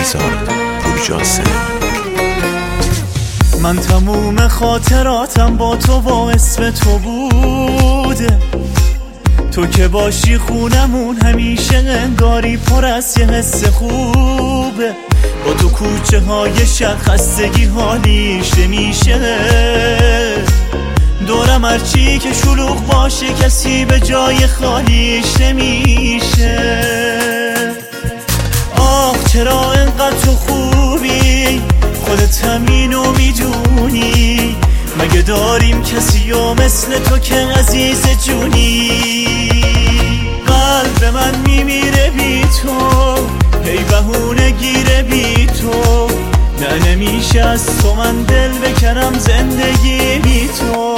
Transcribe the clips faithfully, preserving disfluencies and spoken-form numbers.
بهزاد پورجاسم. من تموم خاطراتم با تو و اسم تو بوده، تو که باشی خونمون همیشه انگاری پر از یه حس خوبه. با تو کوچه های شهر خستگی حالیش نمیشه، دورم هرچی که شلوغ باشه کسی به جای خالیش نمیشه. آه چرا انقدر تو خوبی، خودت همینو میدونی، مگه داریم کسی و مثل تو که عزیز جونی. قلب من میمیره بی تو، هی بهونه گیره بی تو، نه نمیشه از تو من دل بکنم زندگی بی تو.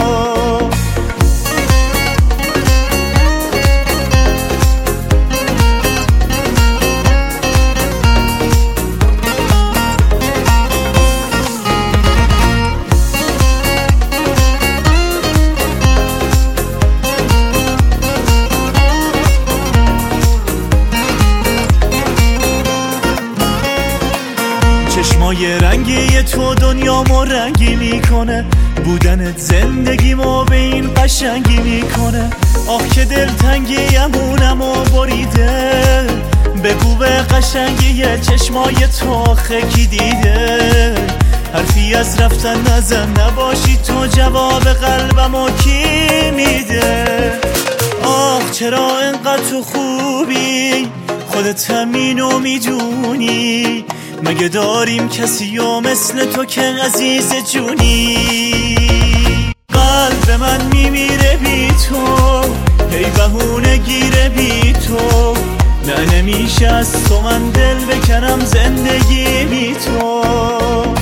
چشمای رنگی تو دنیامو رنگی میکنه، بودنت زندگیمو به این قشنگی میکنه. آه که دلتنگیمونمو بریده، بگو به قشنگی چشمای تو خکی دیده. حرفی از رفتن نزن، نباشی تو جواب قلبمو کی میده. آه چرا انقدر تو خوبی، خودت همینو میدونی، مگه داریم کسی و مثل تو که عزیز جونی. قلب من میمیره بی تو، هی بهونه گیره بی تو، نه نمیشه از تو من دل بکنم زندگی بی تو.